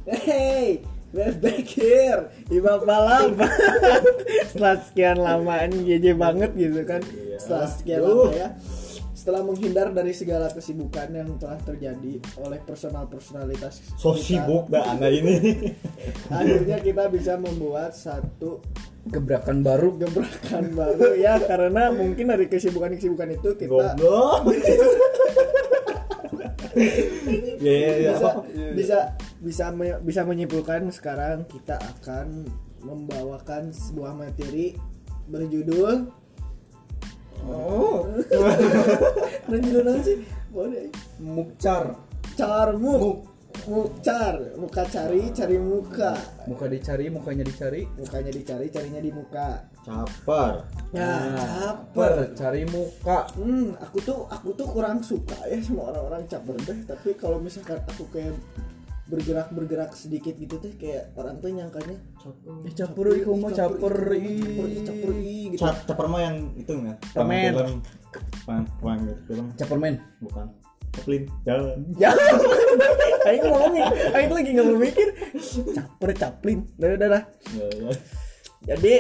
Hey, we're back here. Ibab malam. Setelah sekian lama ini JJ banget gitu kan. Setelah sekian lama ya. Setelah menghindar dari segala kesibukan yang telah terjadi oleh personalitas so sibuk dah anda ini. Akhirnya kita bisa membuat satu gebrakan baru ya, karena mungkin dari kesibukan itu kita bisa menyimpulkan sekarang kita akan membawakan sebuah materi berjudul berjudul apa sih? Mukcar. Muka cari muka. Muka dicari, mukanya dicari. Mukanya dicari, carinya di muka. Caper. Caper. Cari muka. Aku tuh kurang suka ya sama orang-orang caper deh. Tapi kalau misalkan aku kayak bergerak sedikit gitu teh kayak orang tuh nyangkanya Caper gitu. Caper mah yang itu nggak? Permen. Film. Capermen. Bukan. Chaplin. Jalan. Aing lagi nggak berpikir. Chaplin. Udah. Jadi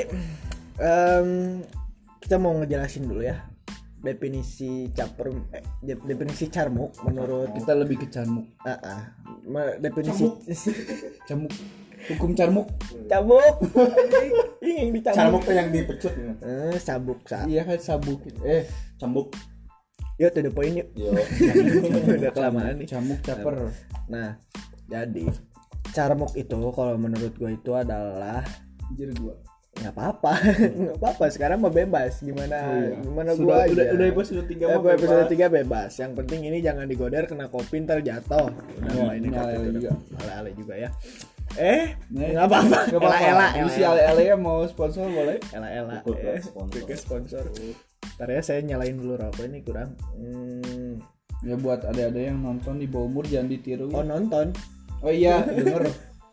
kita mau ngejelasin dulu ya definisi definisi carmuk menurut kita lebih ke carmuk. Definisi Camuk. Hukum carmuk. Ini yang dicambuk. Carmuk yang dipecut. Sabuk. Iya kan sabuk. Cambuk. Yo to the point yuk. Udah kelamaan nih. Camuk caper. Nah, jadi carmuk itu kalau menurut gue itu adalah nggak apa-apa sekarang mah bebas gimana gue aja. Udah episode 3 mah episode 3 bebas. Yang penting ini jangan digoder kena kopi ntar jatuh. Udah ini ale juga ya. Nggak apa-apa. Si ale mau sponsor boleh. Ela sponsor. Ntar ya saya nyalain dulu rokok ini kurang. Ya buat ada yang nonton di bawah umur jangan ditiru. Oh nonton. Oh iya denger.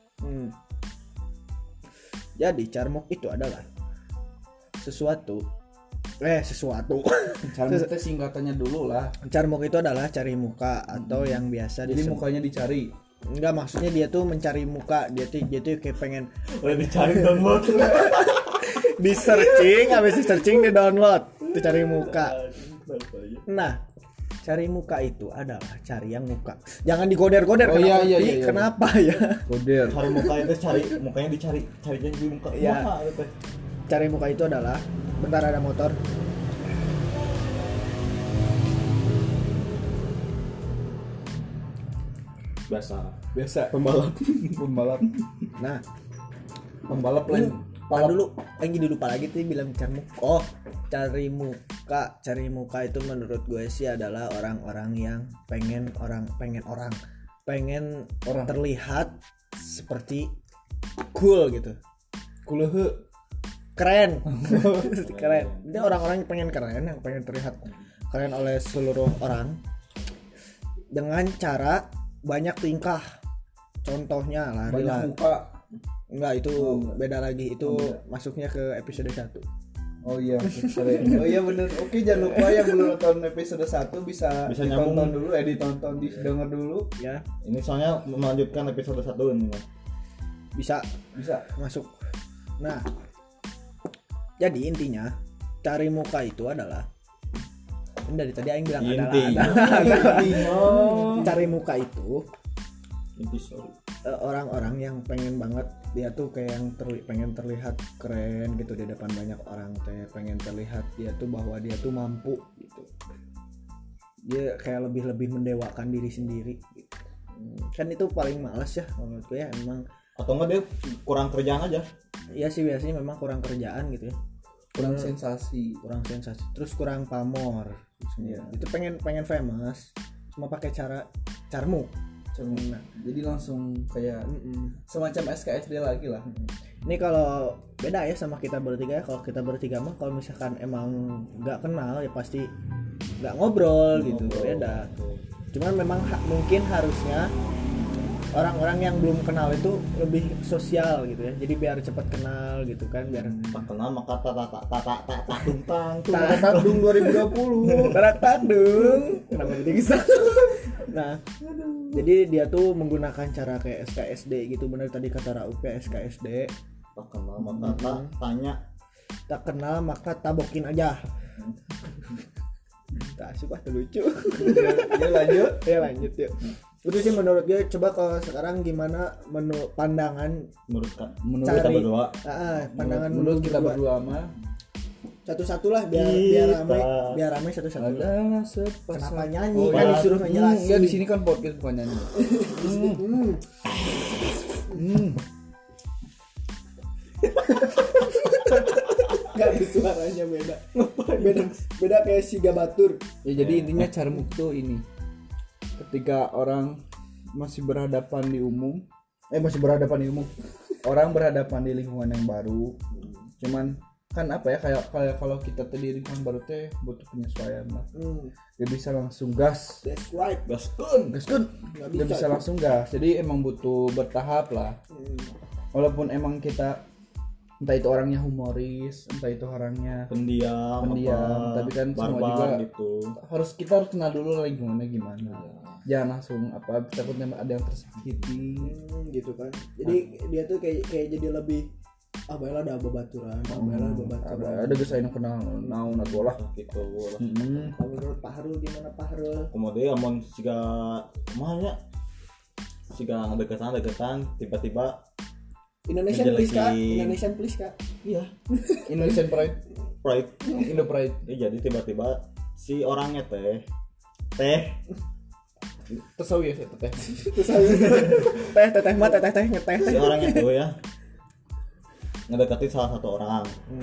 Jadi carmuk itu adalah sesuatu. Carmuk itu singkatannya dulu lah. Carmuk itu adalah cari muka atau yang biasa jadi mukanya dicari. Enggak, maksudnya dia tuh mencari muka. Dia tuh kayak pengen Udah dicari download. di searching di download. Itu cari muka. Nah, cari muka itu adalah cari yang muka. Jangan digoder-goder. Iya. Kenapa ya? Goder. Cari muka itu mukanya dicari, carinya di muka. Iya. Cari muka itu adalah bentar ada motor. Biasa. Pembalap. Nah, Pembalap lain. dulu lagi lupa lagi tuh bilang carmuk. Oh, cari muka itu menurut gue sih adalah orang-orang yang pengen terlihat seperti cool gitu. Keren. Ini orang-orang yang pengen terlihat keren oleh seluruh orang dengan cara banyak tingkah. Contohnya lari Banyak muka. Enggak, itu beda lagi. Itu masuknya ke episode 1. Oh iya, oh iya bener. Oke, jangan lupa yang belum nonton episode 1 bisa ditonton dulu, didengar dulu ya. Ini soalnya melanjutkan episode 1 ini. Bisa masuk. Nah, jadi intinya cari muka itu adalah dari tadi aing bilang cari muka itu orang-orang yang pengen banget dia tuh kayak yang pengen terlihat keren gitu di depan banyak orang teh, pengen terlihat dia tuh bahwa dia tuh mampu gitu. Dia kayak lebih mendewakan diri sendiri gitu. Kan itu paling males ya menurut gue ya, emang. Atau enggak dia kurang kerjaan aja. Iya sih, biasanya memang kurang kerjaan gitu ya. kurang sensasi, terus kurang pamor. Ya. Itu pengen famous cuma pakai cara carmuk. Nah, jadi langsung kayak semacam SKSD lagi lah. Ini kalau beda ya sama kita bertiga. Kalau kita bertiga mah kalau misalkan emang nggak kenal ya pasti nggak ngobrol gitu, beda. Cuman memang mungkin harusnya orang-orang yang belum kenal itu lebih sosial gitu ya. Jadi biar cepat kenal gitu kan, biar tak kenal maka tadung 2020. Tarak tadung. Kenapa jadi kisah? Nah, Jadi dia tuh menggunakan cara kayak SKSD gitu, bener tadi kata Raup ya, SKSD. Tak kenal maka tak tanya. Tak kenal maka tabokin aja. Tak suka lucu. Ya lanjut yuk. Itu sih menurut dia. Coba kalau sekarang gimana pandangan Menurut Cari. kita berdua. pandangan menurut kita berdua mah satu-satu lah biar ramai satu-satu. adalah sepasang. Kenapa nyanyi? Oh, Kan ya. disuruh ngejelasin. Ya di sini kan podcast bukan nyanyi. Gak ada suaranya beda kayak si Gabatur. Ya jadi intinya carmuk tuh ini. Ketika orang masih berhadapan di umum, orang berhadapan di lingkungan yang baru. Cuman kan apa ya kayak kalau kita tadi di lingkungan baru teh butuh penyesuaian lah. Gak bisa langsung gas. That's right. Gaskun. Gak bisa langsung gas. Jadi emang butuh bertahap lah. Walaupun emang kita entah itu orangnya humoris, entah itu orangnya pendiam, tapi kan semua barbar juga gitu. kita harus kenal dulu lingkungannya gimana. Jangan langsung takutnya ada yang tersakiti gitu kan. Jadi dia tuh kayak jadi lebih baiklah ada babaturan, ada geus aya nu kenal naon atuh lah Gitu. Kalau menurut Pak Harul gimana Pak Harul? Kemudian amun siga mahnya siga deketan tiba-tiba Indonesian please Kak. ngejelekin. Indonesian please Kak. iya Indonesian Pride, pride. Indo Pride. Jadi tiba-tiba si orangnya teh Tersawi ya teh. Terus teteh mah teteh ngeteh. si orangnya tuh ya ngedeketin salah satu orang.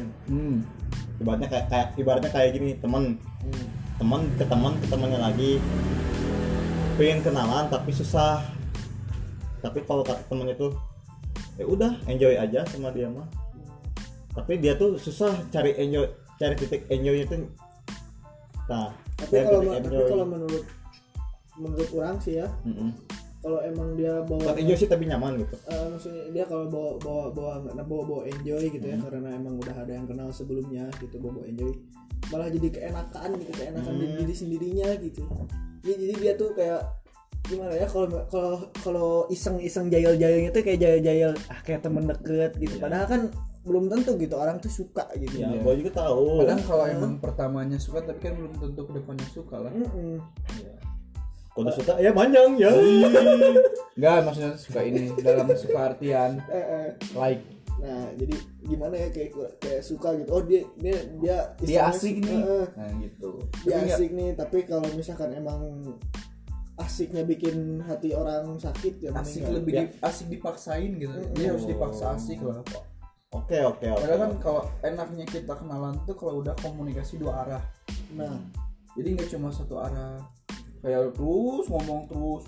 Ibaratnya kayak gini, teman ke temannya lagi pengen kenalan tapi susah. Tapi kalau kata temennya tuh ya udah enjoy aja sama dia mah. Tapi dia tuh susah cari titik enjoy itu. Nah, Tapi kalau menurut orang sih ya, kalau emang dia bawa buat enjoy sih tapi nyaman gitu. maksudnya dia kalau bawa enjoy gitu ya, karena emang udah ada yang kenal sebelumnya gitu, bawa enjoy malah jadi keenakan di diri sendirinya gitu. Jadi dia tuh kayak gimana ya, kalau iseng jahil-jahilnya tuh kayak jahil kayak temen deket gitu. Padahal kan belum tentu gitu orang tuh suka gitu. Ya, gua juga tahu. Padahal kalau emang pertamanya suka tapi kan belum tentu kedepannya suka lah. Kalau suka ya panjang ya. Enggak, maksudnya suka ini dalam suka artian like. Nah, jadi gimana ya kayak suka gitu. Oh dia Asik nih. Nah, gitu. Dia asik nih, tapi kalau misalkan emang asiknya bikin hati orang sakit ya Asik mending lebih asik dipaksain gitu. Dia harus dipaksa asik lah. Oke. Padahal kan kalau enaknya kita kenalan tuh kalau udah komunikasi dua arah. Nah, Jadi nggak cuma satu arah. Kayak terus ngomong terus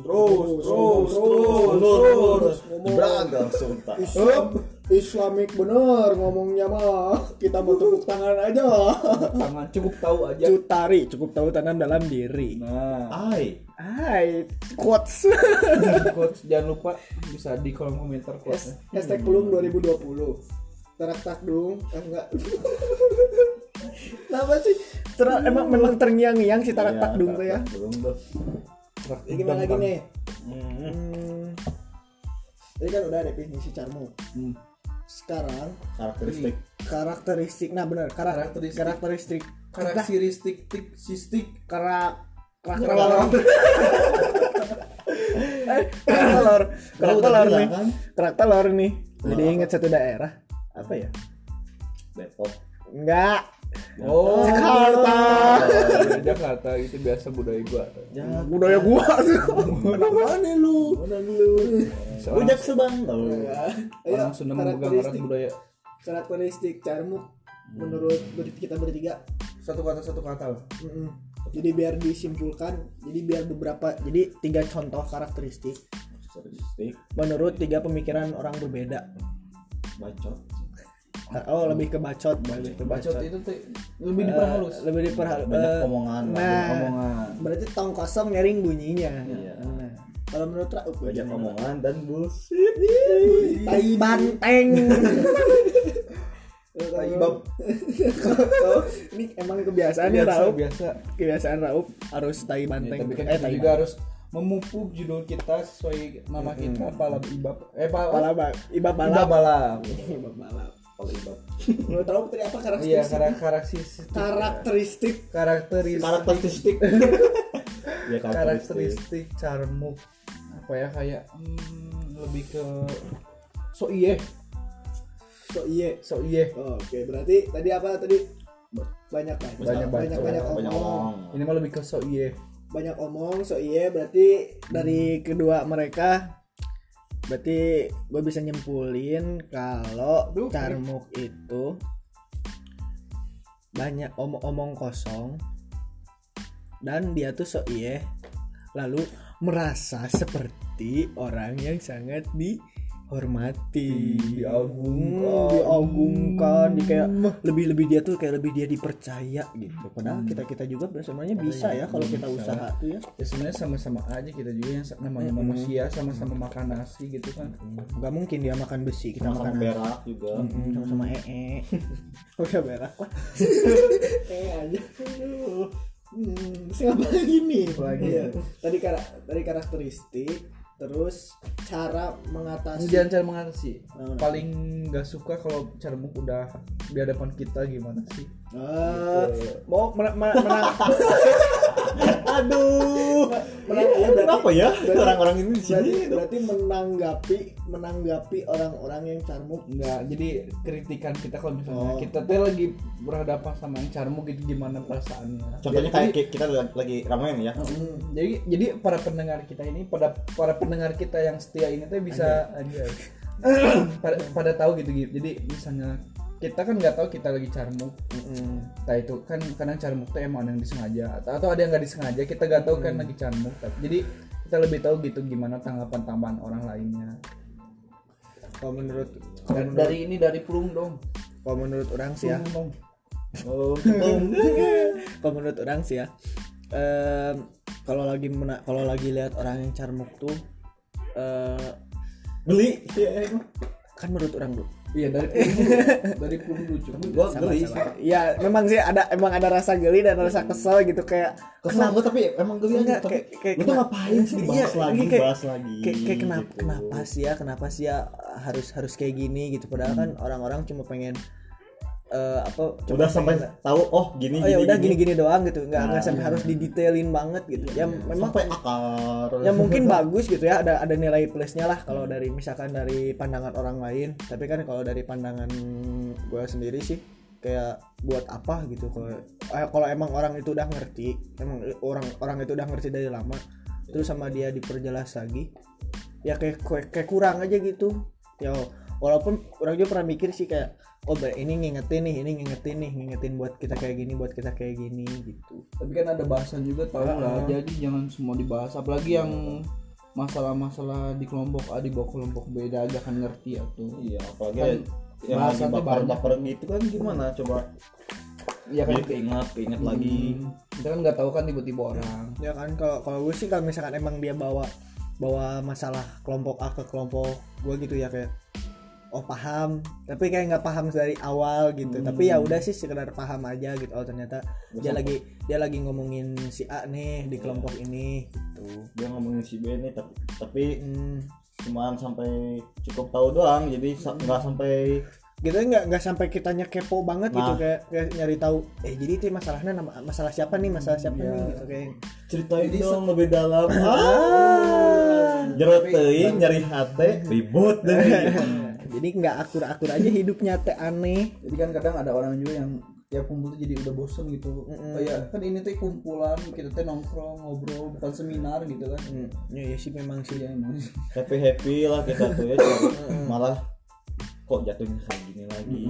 beragam sultan. Islamik bener ngomongnya mah. Kita mau tepuk tangan aja. tangan cukup tahu aja. Cukup tahu tanam dalam diri. Nah, Hai, quotes. coach jangan lupa bisa di kolom komentar quotes. Hashtag belum 2020. Terak dong, enggak. Kenapa sih? Memang terngiang-ngiang si tarak takdung tuh ya. Jadi gimana lagi nih? Tadi kan udah definisi carmu. Sekarang karakteristik. Nah benar, karakteristik karakter lor nih. Jadi ingat satu daerah. Apa ya? Depok. Enggak. Oh, Jakarta. itu biasa budaya gua. Budaya gua tuh. Mana lu? Rujak Subang tahu. Orang Sunda memegang erat budaya. Karakteristik carmu menurut kita bertiga. Satu kata lah. Jadi biar disimpulkan, jadi 3 contoh karakteristik menurut 3 pemikiran orang berbeda. Bacot. Oh, lebih ke bacot. Bacot itu lebih diperhalus. Banyak omongan. Berarti tong kosong nyaring bunyinya. Iya. Nah, kalau menurut Raup Banyak omongan dan bullshit. tai banteng. Taibab. Ini emang kebiasaan ya Raup. Biasa. Kebiasaan Raup harus tai banteng. Tapi kan kita juga harus memupuk judul kita sesuai nama kita balap ibab balap. ibab balap. Lu tahu Putri apa Iya, karakteristik karakteristik ya karakteristik Carmuk apa ya, kayak lebih ke so iye. Oke, berarti tadi apa tadi? Banyak omong. Ini mah lebih ke so iye. Banyak omong, so iye. Berarti dari kedua mereka, berarti gue bisa nyimpulin kalau Carmuk itu banyak omong kosong dan dia tuh so iye, lalu merasa seperti orang yang sangat dihormati, diagungkan, kayak lebih dia tuh kayak lebih dia dipercaya gitu. Padahal kita juga sebenarnya bisa ya kalau kita usaha tuh ya. Ya sebenarnya sama-sama aja, kita juga yang namanya manusia, sama-sama makan nasi gitu kan. Gak mungkin dia makan besi, kita makan berak juga. Sama-sama udah berak lah. Aja. Terus ngapain gini? Ya. Tadi karakteristik, terus cara mengatasi. Cara mengatasi. Paling nggak suka kalau Carmuk udah di hadapan kita gimana sih? Mau menang. Aduh. Ya, kenapa ya orang-orang ini di sini? Berarti menanggapi orang-orang yang Carmuk. Enggak, jadi kritikan kita kalau misalnya kita tuh lagi berhadapan sama yang Carmuk gitu, gimana perasaannya. Contohnya kayak kita lagi ramen ya. Jadi para pendengar kita ini, para pendengar kita yang setia ini tuh bisa pada tahu gitu. Jadi misalnya kita kan nggak tahu kita lagi Carmuk, nah itu kan kadang Carmuk tuh emang ada yang disengaja atau ada yang nggak disengaja, kita nggak tahu kan lagi Carmuk. Jadi kita lebih tahu gitu gimana tanggapan orang lainnya. Kalau menurut dari Plung dong. Kalau menurut orang sih ya. Kalau menurut orang sih ya. Kalau lagi lihat orang yang Carmuk tuh geli kan menurut orang tuh. Iya, dari Plung lucu. Gua geli sih. Ya memang sih ada rasa geli dan rasa kesel gitu, kayak kesel gua, tapi emang geli aja. Tapi itu ngapain sih dibahas lagi. Kayak kenapa sih ya harus kayak gini gitu, padahal kan orang-orang cuma pengen udah sampai tahu gini doang gitu, nggak sampai harus didetailin banget gitu ya. Memang sampai akar ya mungkin bagus gitu ya, ada nilai plusnya lah kalau dari misalkan dari pandangan orang lain, tapi kan kalau dari pandangan gue sendiri sih kayak buat apa gitu. Kalau emang orang itu udah ngerti, emang orang itu udah ngerti dari lama, terus sama dia diperjelas lagi ya kayak kurang aja gitu ya. Walaupun orang juga pernah mikir sih kayak ini ngingetin buat kita kayak gini gitu. Tapi kan ada bahasan juga tahu lah, jadi jangan semua dibahas, apalagi yang masalah-masalah di kelompok A dibawa kelompok B agak kan ngerti ya tuh. Iya, apalagi yang lagi bakar gitu kan gimana coba. Iya kan, keinget lagi. Kita kan nggak tahu kan tiba-tiba orang. Ya kan, kalau gue sih kalau misalkan emang dia bawa masalah kelompok A ke kelompok gue gitu ya, kayak paham, tapi kayak nggak paham dari awal gitu. Tapi ya udah sih sekedar paham aja gitu. Ternyata dia lagi ngomongin si A nih di kelompok ini gitu. Dia ngomongin si B nih tapi cuman sampai cukup tahu doang, jadi nggak sampai gitu, nggak sampai kitanya kepo banget gitu, kayak nyari tahu jadi itu masalahnya masalah siapa nih gitu, kayak ceritain dong lebih dalam. Jerot teuing nyari hati ribut deh. Jadi nggak akur aja hidupnya, teh aneh. Jadi kan kadang ada orang juga yang tiap kumpul tuh jadi udah bosen gitu. Kan ini tuh kumpulan, kita tuh nongkrong ngobrol, bukan seminar gitu kan. Ya sih memang sih ya, emang happy lah kita tuh ya. Malah kok jatuhnya kayak gini lagi.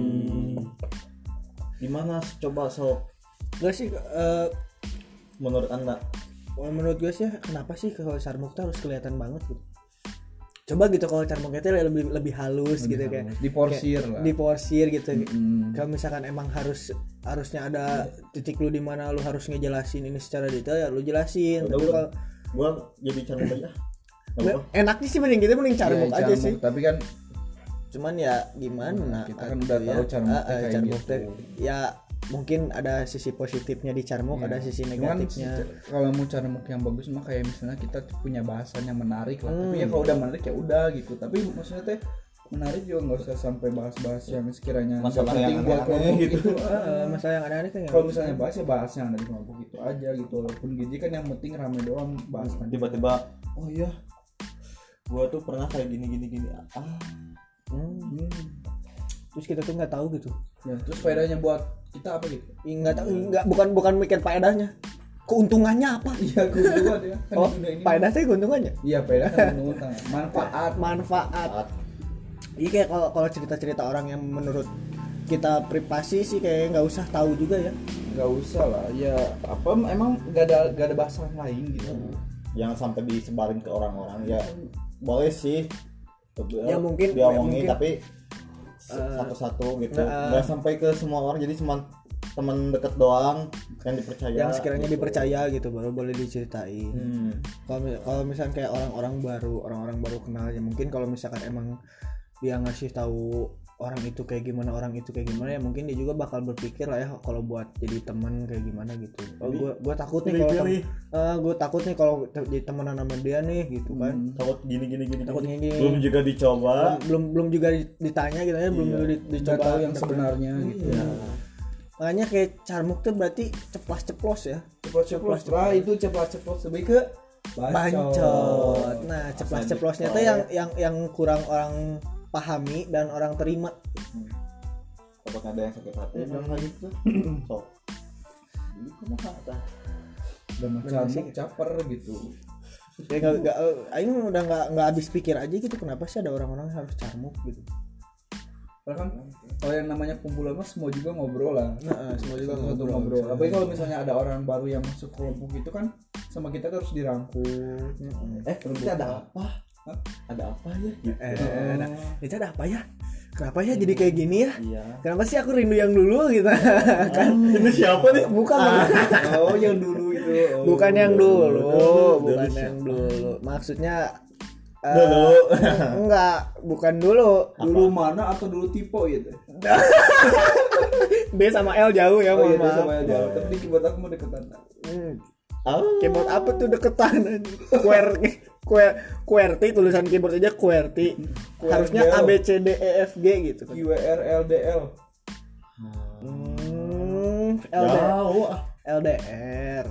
Gimana coba gak sih menurut Anda? Menurut gue sih kenapa sih kalau Carmuk tuh harus kelihatan banget gitu. Coba gitu kalau Carmuk itu lebih halus gitu, kayak diporsir gitu. Kalau misalkan emang harusnya ada titik lu di mana lu harus ngejelasin ini secara detail, ya lu jelasin. Tapi kalau gua jadi Carmuk aja. Enaknya sih mending Carmuk aja sih. Tapi kan cuman ya gimana, kita kan udah tahu Carmuk kayak gitu. Ya mungkin ada sisi positifnya di Carmuk, ada sisi negatifnya. Kalau mau carmuk yang bagus mah kayak misalnya kita punya bahasan yang menarik lah. Tapi ya kalau udah menarik ya udah gitu. Tapi maksudnya teh menarik juga nggak usah sampai bahas-bahas yang sekiranya Masalah penting yang buat aneh-aneh kelompok gitu. gitu. Masalah yang aneh-aneh kan Kalau misalnya bahas ya bahas yang ada di kelompok itu aja gitu. Walaupun gizi kan yang penting rame doang bahas kan. Tiba-tiba oh iya gua tuh pernah kayak gini Terus kita tuh nggak tahu gitu. Ya, terus faedahnya buat kita apa gitu? Nggak tahu, bukan mikir faedahnya. Keuntungannya apa? Iya, keuntungan ya. Kan Oh, di dunia ini. faedahnya keuntungannya. Iya, faedah kan keuntungan. Manfaat. Iya kayak kalau cerita-cerita orang yang menurut kita privasi sih kayak nggak usah tahu juga ya. Nggak usah lah. Ya apa emang nggak ada bahasan lain gitu. Jangan sampai disebarin ke orang-orang ya. Boleh sih. Ya mungkin diomongin tapi satu-satu gitu. Nggak sampai ke semua orang jadi cuma teman dekat doang yang dipercaya. Yang sekiranya gitu. dipercaya gitu baru boleh diceritain. Kalau misalkan kayak orang-orang baru kenal ya mungkin kalau misalkan emang dia ngasih tahu orang itu kayak gimana ya mungkin dia juga bakal berpikir lah ya kalau buat jadi teman kayak gimana gitu. Gue takut nih kalau jadi temenan sama dia nih gitu kan. Takut gini. Takut gini. Belum juga dicoba. Belum juga ditanya gitu ya, belum juga dicoba tahu yang sebenarnya gitu. Ya. Makanya kayak Carmuk tuh berarti ceplas-ceplos ya. Ceplos. Lah itu ceplos lebih ke Bancot. Nah, ceplas-ceplosnya tuh yang kurang orang pahami dan orang terima. Apakah ada yang sakit hati bilang lagi gitu? Sok. Ini kamu kata. Dan macam caper gitu. Ya enggak aing udah enggak habis pikir aja gitu kenapa sih ada orang-orang yang harus Carmuk gitu. Karena kan kalau yang namanya kumpulan mah semua juga ngobrol lah. Nah, semua juga ngobrol. Apalagi kalau misalnya ada orang baru yang masuk kelompok itu kan sama kita terus dirangkul. Kita ada apa? Hah? Ada apa ya? Itu ada apa ya? Kenapa ya jadi kayak gini ya? Iya. Kenapa sih aku rindu yang dulu gitu? Kan ini siapa nih? Bukan. Oh, yang dulu itu. Bukan yang dulu. Maksudnya dulu. Enggak, bukan dulu. Dulu mana atau dulu tipe gitu? B sama L jauh ya, mohon maaf. Sama jauh. Tapi keyboard aku mau deketan. Keyboard apa tuh deketan? QWERTY tulisan keyboard aja QWERTY. Harusnya A B C D E F G gitu kan. QWRLDL. Jauh ah. LDR.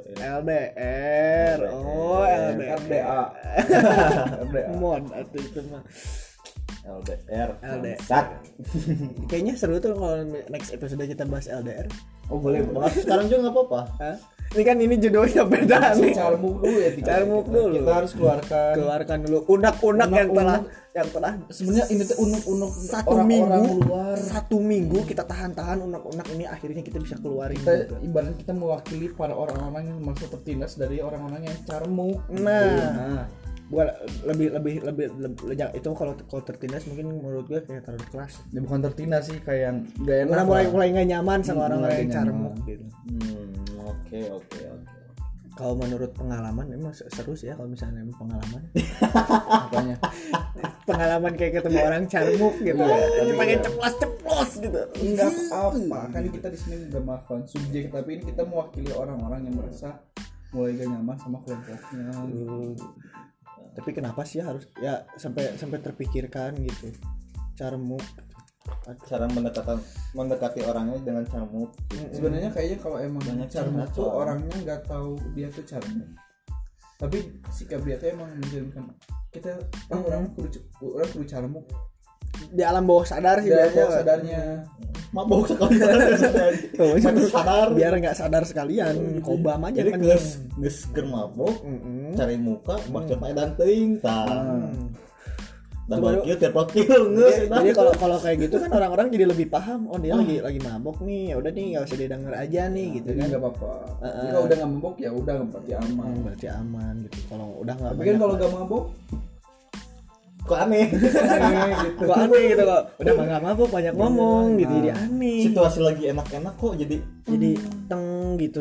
Oh, RDA. Mod atau itu mah. LDR. Kayaknya seru tuh kalau next episode kita bahas LDR. Oh, boleh. Bahas sekarang juga enggak apa-apa. Hah? Ini judulnya beda nih. Carmuk dulu ya. Carmuk dulu. Kita harus keluarkan dulu unek-unek yang telah sebenarnya ini tuh unek-unek satu minggu kita tahan unek-unek ini akhirnya kita bisa keluarin kita ibaratnya kita mewakili para orang-orang yang merasa tertindas dari orang-orang yang carmuk. Nah. Gua lebih itu kalau tertindas mungkin menurut gue kayak terlalu keras. Ya bukan tertindas sih kayak yang gak enak. Karena mulai nggak nyaman sama orang-orang yang carmuk gitu. Oke. Kalau menurut pengalaman memang seru sih ya kalau misalnya pengalaman. Apanya? Pengalaman kayak ketemu orang carmuk gitu ya. Ini pengen ceplos gitu. Enggak apa, kan kita di sini enggak melakukan subjek, tapi ini kita mewakili orang-orang yang merasa mulai gak nyaman sama kelompoknya. Tapi kenapa sih harus ya sampai terpikirkan gitu carmuk, cara mendekati orangnya dengan carmuk. Sebenarnya kayaknya kalau emang banyak carmuk tuh orangnya nggak tahu dia tuh carmuk, tapi sikap dia tuh emang menunjukkan kita orang kudu carmuk di alam bawah sadar sih sadarnya. Mabok sekali sadar biar nggak sadar sekalian kobam aja jadi geus keur mabok cari muka baca dan teuing dan kieu terpakil geus. Jadi kalau kayak gitu kan orang-orang jadi lebih paham, oh dia lagi mabok nih, ya udah nih enggak usah didengar aja nih gitu kan. Enggak apa-apa. Kalau udah enggak mabok ya udah berarti aman. Gitu. Kalau udah enggak. Tapi kan kalau enggak mabok kok aneh gitu. Kok aneh gitu kok. Udah enggak mabok banyak ngomong gitu jadi aneh. Situasi lagi enak-enak kok jadi teng gitu.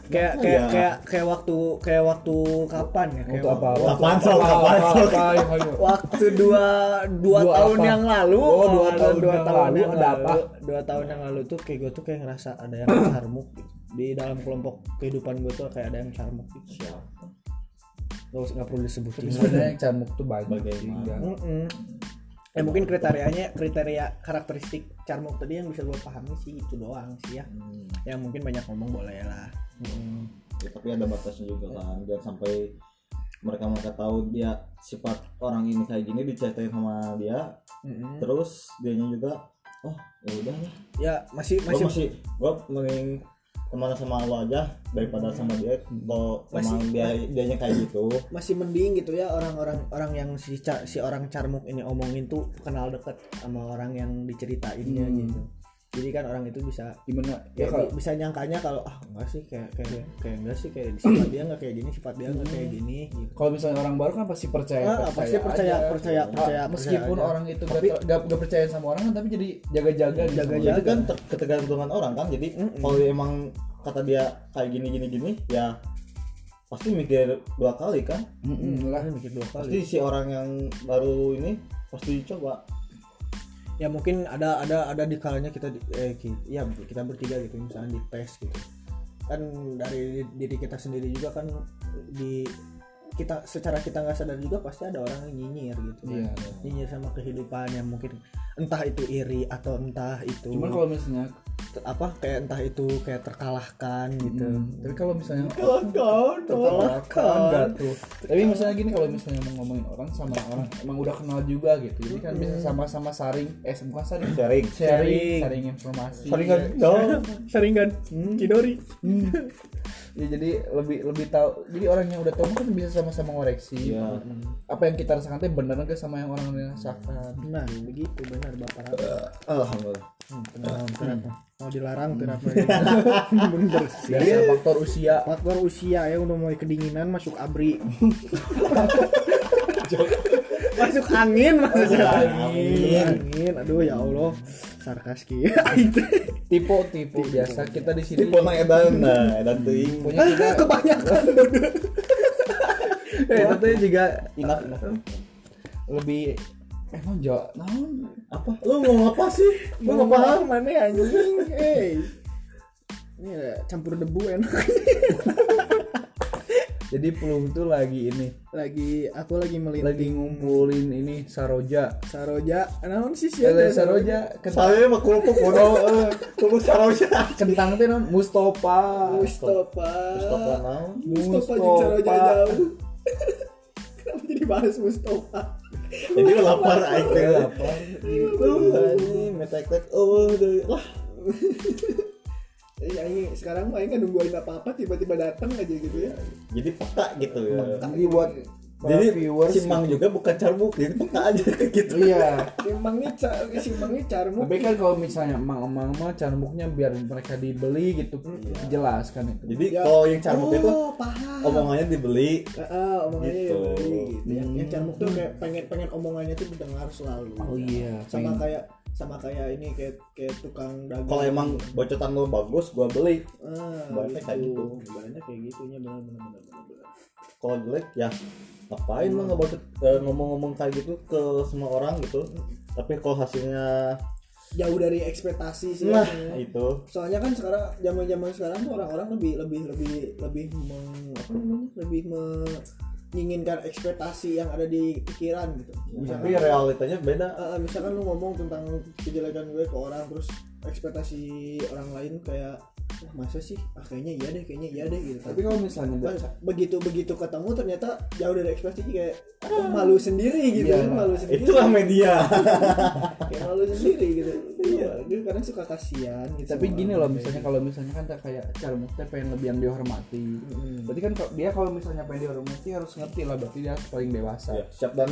kayak waktu kapan ya? Kayak Waktu apa? Kapan, Sol? Waktu dua tahun apa? yang lalu. Oh, 2 tahun yang lalu ada apa? 2 tahun yang lalu tuh kayak gue tuh kayak ngerasa ada yang carmuk gitu. Di dalam kelompok kehidupan gue tuh kayak ada yang carmuk gitu. Nggak perlu disebutin. Sebenarnya yang camuk tuh banyak. Bagaimana? Mungkin kriteria karakteristik carmuk tadi yang bisa gue pahami sih itu doang sih ya. Yang mungkin banyak ngomong boleh lah. Ya, tapi ada batasnya juga kan, jangan sampai mereka tahu dia sifat orang ini kayak gini diceritain sama dia, terus dianya juga oh ya udah lah. Ya masih Gua mending teman sama lo aja daripada sama dia. Kalau emang dianya kayak gitu masih mending gitu ya, orang yang si orang carmuk ini omongin tuh kenal deket sama orang yang diceritainnya gitu. Jadi kan orang itu bisa Gimana? ya bisa nyangkanya kalau enggak sih kayak enggak sih kayak sifat dia enggak kayak gini, sifat dia enggak kayak gini gitu. Kalau misalnya orang baru kan pasti percaya meskipun aja. orang itu gak percaya sama orang kan, tapi jadi jaga-jaga itu kan ketergantungan orang kan. Jadi kalau emang kata dia kayak gini ya pasti mikir 2 kali kan. lah Mikir 2 kali. Pasti si orang yang baru ini pasti coba. Ya mungkin ada di kalanya kita kita bertiga gitu misalnya di tes gitu kan, dari diri kita sendiri juga kan, kita secara kita nggak sadar juga pasti ada orang yang nyinyir gitu kan. Nyinyir sama kehidupan yang mungkin entah itu iri atau entah itu cuman kalau misalnya kayak entah itu kayak terkalahkan gitu. tapi kalau misalnya terkalahkan enggak tuh. Tapi misalnya gini, kalau misalnya mau ngomongin orang sama orang emang udah kenal juga gitu, jadi kan bisa sama-sama bukan sharing informasi. Saringan Kidori. Ya jadi lebih tahu. Jadi orang yang udah tahu kan bisa sama-sama ngoreksi. Apa yang kita rasakan teh benar enggak sama yang orang rasakan. Nah begitu benar Bapak Rabi. Alhamdulillah. Tenang. Mau dilarang terapi. Bener sih. Dari faktor usia ya udah mulai kedinginan masuk abri. Masuk angin. Aduh ya Allah. Sarkas ki. Tipe biasa kita di sini. Tipe edan teuing. Punya kita kebanyakan. Itu juga Ingat. lebih naon Apa? Lu ngomong apa sih? Gua enggak paham mana anjing. Ini campur debu enak. Jadi Pluh tuh Aku lagi melinting. lagi ngumpulin ini saroja. Naon sih Saroja Saya mah kerupuk bodoh. Kerupuk saroja. kentang teh non Mustafa Mustafa Mustafa. jeung Saroja jauh. Kenapa jadi bahas Mustafa? Jadi lapar aing teh lapar. Tuh anjing metek-tek deui lah. Ini sekarang mah enggak nungguin apa-apa tiba-tiba datang aja gitu ya. Jadi peka gitu ya. Jadi buat Jadi viewers si Mang juga bukan carbuk, jadi peka aja kayak gitu. iya. Simpangnya carmuk. Tapi kan kalau misalnya emang mah carbuknya biar mereka dibeli gitu, jelas kan itu. Jadi kalau yang carbuk itu paham. omongannya dibeli. Omongannya Gitu. gitu. Yang carmuk tuh kayak pengen omongannya tuh didengar selalu. Oh iya. Sama kayak ini kayak tukang dagang. Kalau emang bocotan lo bagus, gua beli. Ibaratnya kayak gitu. Ibaratnya kayak gitunya benar. Kalau jelek ya ngapain lo ngomong-ngomong kayak gitu ke semua orang gitu. Tapi kalau hasilnya jauh dari ekspektasi sih. nah ya. itu. Soalnya kan sekarang zaman sekarang tuh orang-orang lebih menginginkan ekspektasi yang ada di pikiran gitu. Tapi realitanya beda. Misalkan lu ngomong tentang kejelekan gue ke orang, terus ekspektasi orang lain kayak masa sih kayaknya iya deh gitu. Tapi kalau misalnya begitu ketemu ternyata jauh dari ekspektasi kayak malu sendiri gitu. Iya. Malu sendiri. Itulah media. Kayak malu sendiri gitu. Iya, dia kadang suka kasihan gitu. tapi gini loh, misalnya kalau misalnya kan kayak Carmuk teh pengen lebih yang dihormati. Berarti kan dia kalau misalnya pengen dihormati harus ngerti lah, berarti dia harus paling dewasa. Ya, siap dan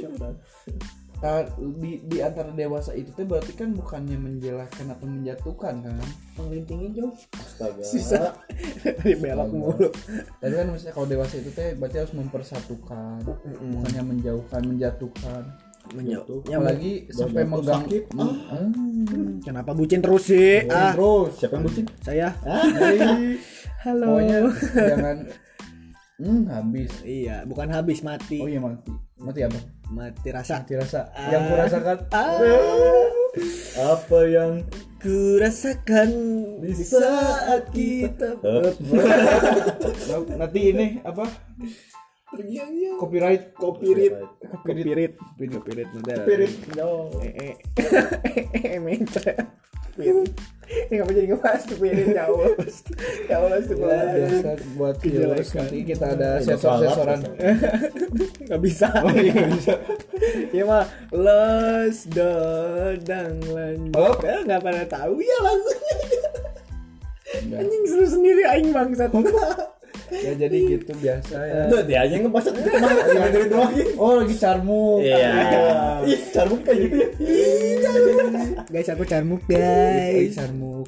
Di antara dewasa itu teh berarti kan bukannya menjelaskan atau menjatuhkan kan. Ngelintingin jauh. astaga. Sisa. Belok mulu. Tapi kan misalnya kalau dewasa itu teh berarti harus mempersatukan, bukannya menjauhkan, menjatuhkan. Apalagi sampai megang sakit. Kenapa bucin terus sih? Terus siapa yang bucin? Saya. Halo. Pokoknya jangan habis. Iya, bukan habis, mati. Oh iya mati. Mati apa? Mati rasa. Mati rasa. Yang kurasakan. Apa yang Kurasakan di saat kita Nanti ini apa? Tergiang-giang. Copyright. Kopirit. Kopirit. Kopirit. Spirit Mentre. Ini ngapa jadi ngebahas tuh pirit ya Allah. Ya Allah Biasa buat viewers nanti kita ada sensor-sensoran. Nggak bisa. Oh iya nggak bisa. Ya mah los dodang lanjut. Oh. Nggak pada tahu ya lagunya. Anjing seru sendiri aing bangsat. Ya jadi gitu biasa ya. Tuh dia aja ngebahas itu mah dengerin doang. Oh lagi carmu. Iya. Ih, carbon kayak gitu ya. Guys, aku carmuk Lagi guys. carmu.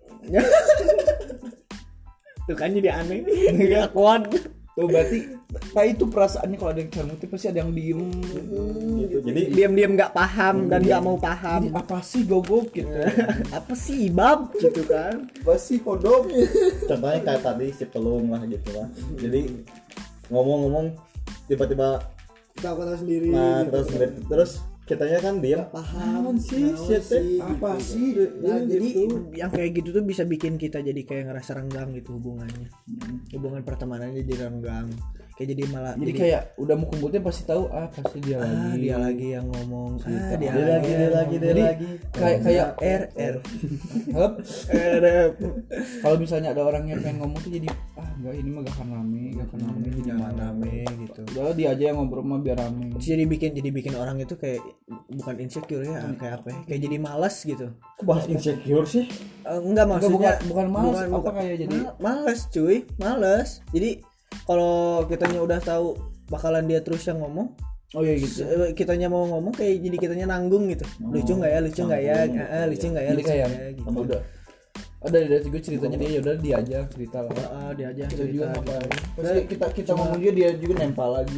Tuh kan jadi aneh. Nggak kuat. Tuh berarti itu perasaannya kalau ada yang carmu itu pasti ada yang diem. Gitu. Jadi Diam-diam nggak paham dan nggak mau Ini paham. apa sih gogok gitu? Apa sih bab gitu kan? Apa sih kodok? contohnya kayak tadi si pelung lah gitu lah. Jadi ngomong-ngomong tiba-tiba Tahu sendiri. nah terus kitanya kan diam Paham sih shit teh. Apa sih? Nah, jadi yang kayak gitu tuh bisa bikin kita jadi kayak ngerasa renggang gitu hubungannya. Hubungan pertemanannya jadi renggang. Kayak jadi malah Jadi kayak udah mau kumpulnya pasti tahu pasti dia lagi. dia lagi yang ngomong. Dia Dia lagi. Kayak RR. Hup. RR. Kalau misalnya ada orang yang pengen ngomong tuh jadi enggak ini mah gak akan rame jadi Jangan mana rame gitu. udah dia aja yang ngobrol mah biar rame. Terus jadi bikin orang itu kayak bukan insecure ya, kayak apa ya? Kayak jadi malas gitu. Kok bahas insecure sih? Enggak maksudnya bukan malas, apa kayak jadi males cuy, males. Jadi kalau kitanya udah tahu bakalan dia terus yang ngomong, oh iya gitu. kitanya mau ngomong kayak jadi kitanya nanggung gitu. Lucu nggak ya, lucu nggak ya, lucu nggak ya, Jadi lucu kayak nggak ya, gitu. udah dari juga ceritanya dia udah dia aja cerita lah. Dia aja Kita juga cerita ngapain? gitu. Pasti kita ngomong dia juga nimpa lagi.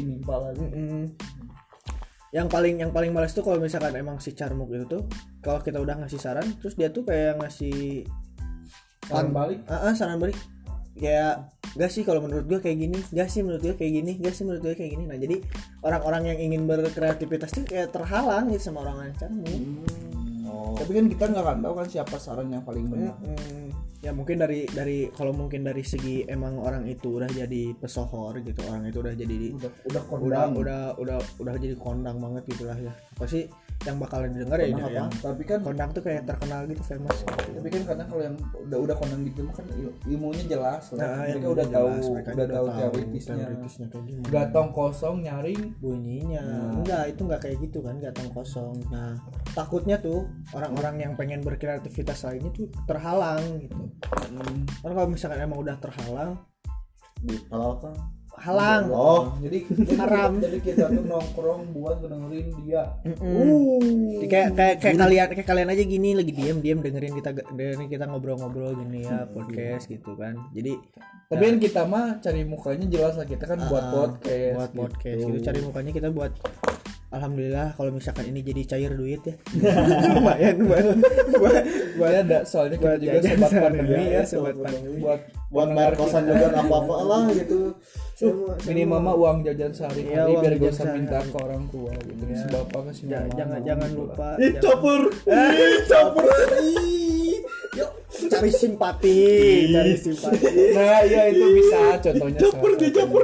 Yang paling males tuh kalau misalkan emang si Carmuk itu tuh kalau kita udah ngasih saran terus dia tuh kayak ngasih Saran balik? Saran balik kayak gak sih kalau menurut gue kayak gini, gak sih menurut gue kayak gini, gak sih menurut gue kayak gini. Nah jadi orang-orang yang ingin berkreativitas tuh kayak terhalang gitu sama orang yang Carmuk. Tapi kan kita nggak akan tahu kan siapa saran yang paling benar. Ya mungkin dari kalau mungkin dari segi emang orang itu udah jadi pesohor gitu, orang itu udah jadi Udah kondang. udah jadi kondang banget gitulah ya. Pasti yang bakalan didengar ya ini yang Tapi kan kondang tuh kayak terkenal gitu, famous gitu. tapi kan kadang kalau yang udah kondang gitu kan ilmunya jelas lah. Nah, mereka ilmunya udah jelas, tahu mereka udah udah tahu tahu teoritisnya. kayak gimana. Gatong kosong nyaring. Bunyinya enggak, itu enggak kayak gitu kan, gatong kosong. Nah takutnya tuh orang-orang yang pengen berkreativitas lainnya tuh terhalang gitu. Kan kalau misalkan emang udah terhalang, Dihalalkan. halang. Oh, Jadi Haram. Jadi kita tuh nongkrong buat dengerin dia. Kayak kalian aja gini lagi diam dengerin kita ngobrol-ngobrol gini ya, podcast gitu kan. Jadi Tapi kan kita mah cari mukanya jelas lah, kita kan buat podcast. gitu. Cari mukanya kita buat alhamdulillah kalau misalkan ini jadi cair duit ya. Lumayan Buat ada soalnya kita juga jajan sobat sehari-hari pandemi ya, ya, sobat pandemi. buat bayar kosan juga nggak apa-apa lah gitu. Minimal mah uang jajan sehari-hari Iya, uang biar gak jajan usah minta sehari-hari. ke orang tua gitu. Si bapak ke si mama. Jangan lupa. Ih, campur. Yuk cari simpati. Nah, iya itu bisa contohnya. Campur.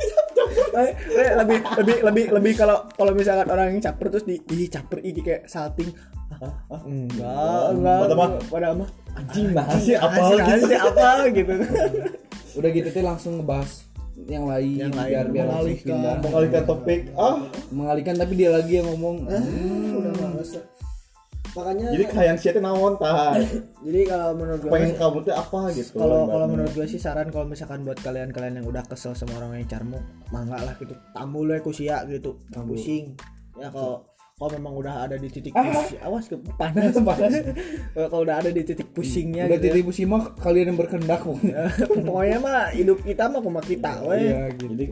Lebih kalau misalkan orang yang caper terus caper ini kayak salting. Enggak. Pada mah Anjing sih apa gitu. Udah gitu tuh langsung ngebahas yang lain biar langsung pindah. mengalihkan topik. Mengalihkan tapi dia lagi yang ngomong. Udah males. Makanya Jadi kayak yang shit naon tah. jadi kalau menurut gue Pengen kamu tuh apa gitu. kalau menurut gue sih saran kalau misalkan buat kalian yang udah kesel sama orang yang carmuk, mangga lah gitu, tambul ya kusia gitu, pusing ya. Kalau memang udah ada di titik pusing, awas ke panas. Kalau udah ada di titik pusingnya Udah gitu titik pusing mah kalian yang berkendak. pokoknya mah hidup kita mah cuma kita we. Iya gitu. Jadi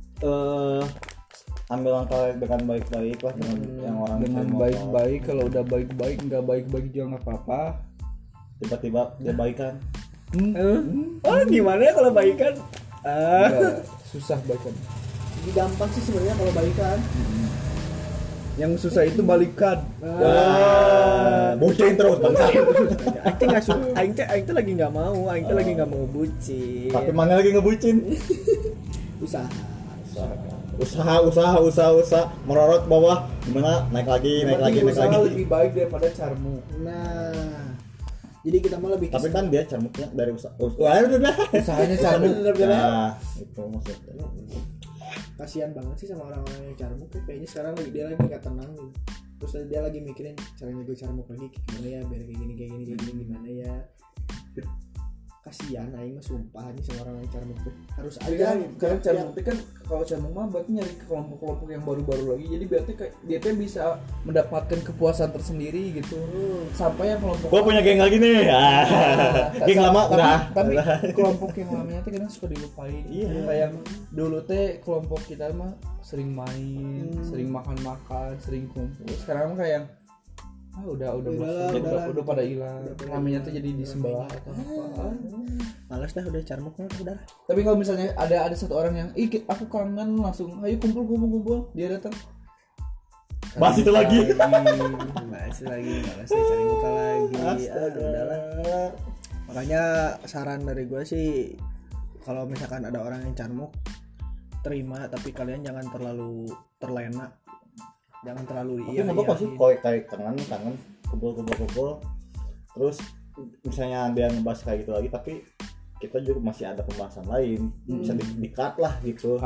ambil langkah dengan baik-baik lah yang orang Dengan sama baik-baik, kalau udah baik-baik nggak baik-baik juga nggak apa-apa. tiba-tiba dia baikan. Oh gimana ya kalau baikan? Enggak, susah baikan. Lebih gampang sih sebenarnya kalau baikan. Yang susah itu balikan. Bucin terus bangsa. Aing teh nggak suka, aing teh lagi nggak mau, aing teh lagi nggak mau bucin. Tapi mana lagi ngebucin? Usaha. Usaha merorot bawah gimana naik lagi Usaha lebih baik daripada carmu. Nah, jadi kita mah lebih tapi kan dia carmuknya dari usaha Usahanya carmu. nah itu maksudnya kasihan banget sih sama orang-orang yang carmuk. Kayaknya sekarang dia lagi nggak tenang gitu. Terus dia lagi mikirin caranya gue carmuk lagi gimana ya biar kayak gini gimana ya. Kasihan aing mah sumpah nih sama orang yang carmuk tuh harus Tapi ada kan gitu. karena carmuk itu kan kalau carmuk mah berarti nyari ke kelompok-kelompok yang baru-baru lagi. Jadi berarti kayak dia tuh bisa mendapatkan kepuasan tersendiri gitu. Sampai yang kelompok gua punya geng lagi nih geng lama udah tapi kelompok yang lamanya tuh kadang suka dilupain. Iya. Kayak kelompok teh kelompok kita mah sering main, sering makan-makan, sering kumpul. Sekarang mah kayak udah pada hilang. Namanya tuh jadi disembah atau apa. Males dah udah carmuk mah udah. Tapi kalau misalnya ada satu orang yang aku kangen, langsung ayo kumpul, dia datang. bahas itu lagi Malas cari muka lagi. Udahlah. Makanya saran dari gue sih kalau misalkan ada orang yang carmuk terima, tapi kalian jangan terlalu terlena. Jangan terlalu tapi nggak apa-apa sih kalau kayak kangen kumpul terus misalnya dia ngebahas kayak gitu lagi tapi kita juga masih ada pembahasan lain bisa di-cut lah gitu.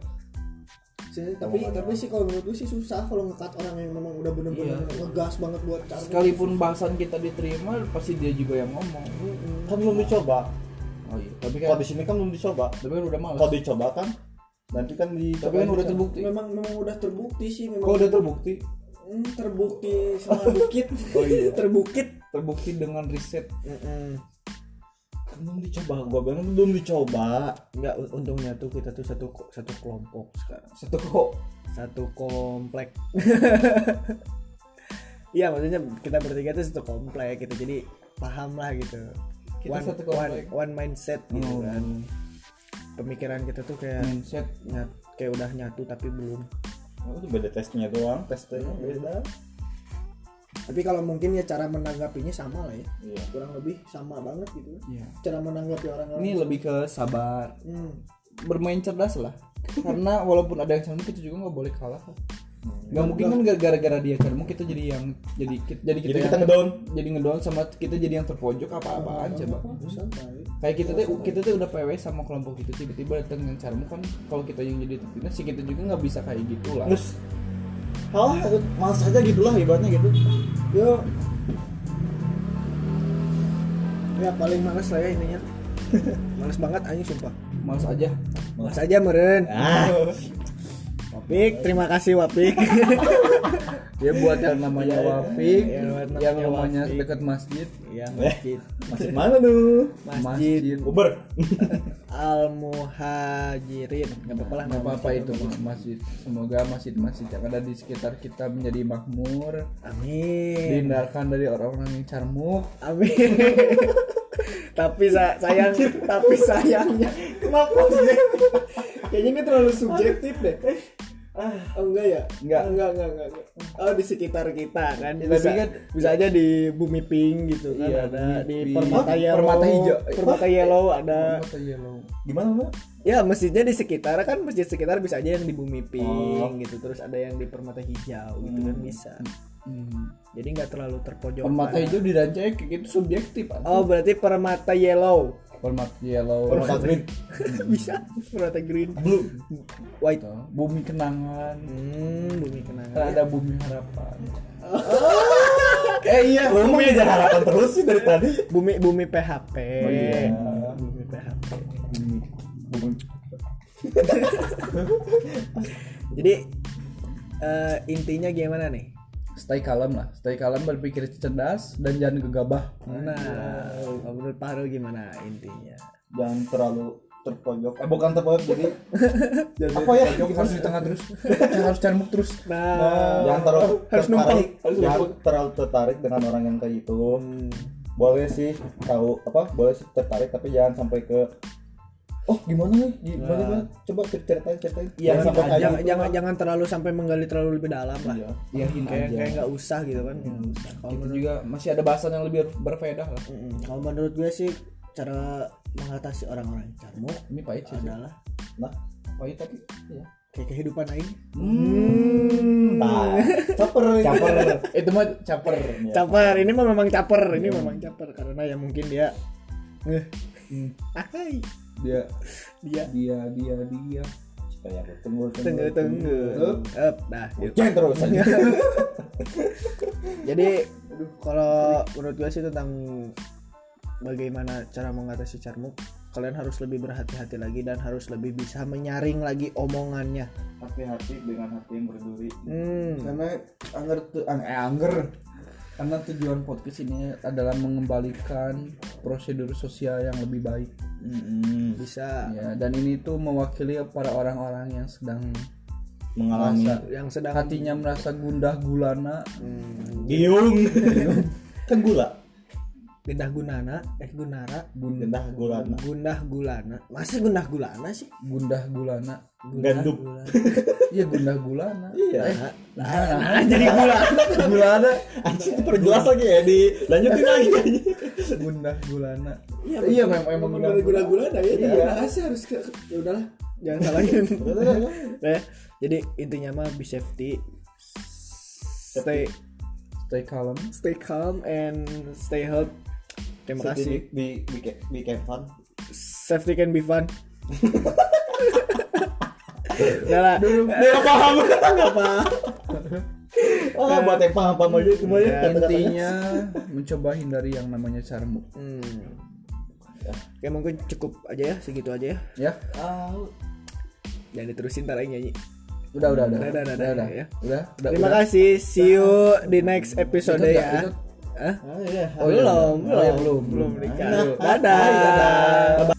Tapi sih kalau menurut gue sih susah kalau nge-cut orang yang memang udah bener-bener ngegas banget buat carmuk. Sekalipun bahasan kita diterima, pasti dia juga yang ngomong. Kan belum dicoba. Oh iya, tapi Kalau kan di sini kan belum dicoba. tapi kan udah malas. Kalau dicoba kan nanti kan dicoba. Tapi kan udah terbukti. Memang udah terbukti sih memang. Kok udah terbukti? Terbukti sama bukit. Oh iya. Terbukti dengan riset. Belum dicoba, gua bilang belum dicoba. Enggak, untungnya tuh kita tuh satu kelompok sekarang. Satu komplek. Iya, maksudnya kita bertiga tuh satu komplek gitu. Jadi paham lah gitu. Kita satu komplek. One mindset gitu kan. Pemikiran kita tuh kayak Mindset. kayak udah nyatu tapi belum. Itu beda tesnya doang, tesnya beda. Tapi kalau mungkin ya cara menanggapinya sama lah ya. Iya. Kurang lebih sama banget gitu. Iya. Cara menanggapi orang-orang. Ini lebih ke sabar. bermain cerdas lah. Karena walaupun ada yang carmuk kita juga nggak boleh kalah. Nggak mungkin kan gara-gara dia carmuk kita jadi yang jadi kita ngedown. Jadi ngedown sama kita jadi yang terpojok apa-apaan coba. Kayak kita tuh udah PW sama kelompok itu tiba-tiba datang yang carmuk kan kalau kita yang jadi tertindas sih kita juga nggak bisa kayak gitu lah. Terus malas aja gitulah ibaratnya gitu. Yo. Ya paling malas lah ya intinya. Malas banget anjing sumpah. Malas aja. Malas aja meren. Wapik, terima kasih Wapik. Dia buat yang namanya Wafik, yang namanya rumahnya Wafik. dekat masjid. Ya masjid. Masjid mana tuh? Masjid Uber. Al-Muhajirin. Enggak apa-apa lah. Nggak apa-apa itu masjid. Semoga masjid-masjid yang ada di sekitar kita menjadi makmur, Amin. dihindarkan dari orang-orang yang carmuk. Amin. tapi sayangnya kenapa sih? Kayaknya ini terlalu subjektif deh. Oh enggak ya? Enggak. Oh di sekitar kita kan. Bisa aja di Bumi Pink gitu kan. Iya, ada di Bumi Pink. Permata Yellow. Permata Yellow ada. Mata yellow. Gimana lu? Ya masjidnya di sekitar kan, masjid sekitar bisa aja yang di Bumi Pink gitu. Terus ada yang di Permata Hijau gitu kan bisa. Jadi nggak terlalu terpojok. Permata hijau di Rancai kayak gitu subjektif. Oh berarti Permata Yellow. Permata yellow. Permata green. Bisa. Permata Green. Blue. White. Bumi kenangan. Bumi kenangan. Kan ada bumi harapan. Iya, lu mau ngejar harapan terus sih dari tadi. Bumi PHP. Oh, iya. Bumi PHP. Bumi. Jadi intinya gimana nih? Stay kalem lah, stay kalem, berpikir cerdas dan jangan gegabah. Nah, menurut Pak Harul gimana intinya? Jangan terlalu terpojok. Bukan terpojok jadi Jangan apa ya? harus di tengah terus, harus carmuk terus. Nah, Jangan terlalu harus numpang. tertarik dengan orang yang kayak gitu. boleh sih tahu apa, boleh sih tertarik tapi jangan sampai ke oh gimana nih, gimana coba ceritain. Iya, sampai kayak gitu. jangan terlalu sampai menggali terlalu lebih dalam lah. Iya, Kayak nggak usah gitu kan. Nggak usah. Kalau Kita menurut, juga masih ada bahasan yang lebih berfaedah lah. kalau menurut gue sih cara mengatasi orang-orang yang carmuk Ini pahit sih. adalah Nah, Pahit tapi ya. kayak kehidupan aing. nah, caper. Itu mah caper. Caper, ini mah memang caper, ini memang caper karena ya mungkin dia ahai. Dia Dia Kayak tunggu. Nah, gitu. Jangan terus. Jadi kalau menurut gue sih tentang bagaimana cara mengatasi carmuk, kalian harus lebih berhati-hati lagi dan harus lebih bisa menyaring lagi omongannya. Hati-hati dengan hati yang berduri. karena karena tujuan podcast ini adalah mengembalikan prosedur sosial yang lebih baik. Bisa Ya, dan ini tuh mewakili para orang-orang yang sedang Mengalami yang sedang hatinya merasa gundah gulana. giung. Kan gula. gundah gunara Gendah gulana. gundah gulana. Masih gundah gulana sih? Gundah gulana. Gandum. Iya, gundah gulana. Iya. Nah, jadi gulana. Gulana. Anjing perjelas lagi ya, dilanjutin lagi. Gundah gulana. Iya, memang gundah gulana ya. Iya. Nah, sih harus ya udahlah. Jangan salahin. Nah, jadi intinya mah be safety. Stay calm. And stay healthy. Terima kasih. Be fun. Safety can be fun. Udah lah. Nggak paham. Nggak apa. Buat yang paham aja itu mah ya. Intinya mencoba hindari yang namanya carmuk. Oke, mungkin cukup aja ya, segitu aja ya. Ya. Jangan diterusin, ntar aja nyanyi. Udah. Ya. Udah. Terima kasih. See you di next episode ya. Itu- Hah? Iya. Belum. Belum. Dadah. Bye.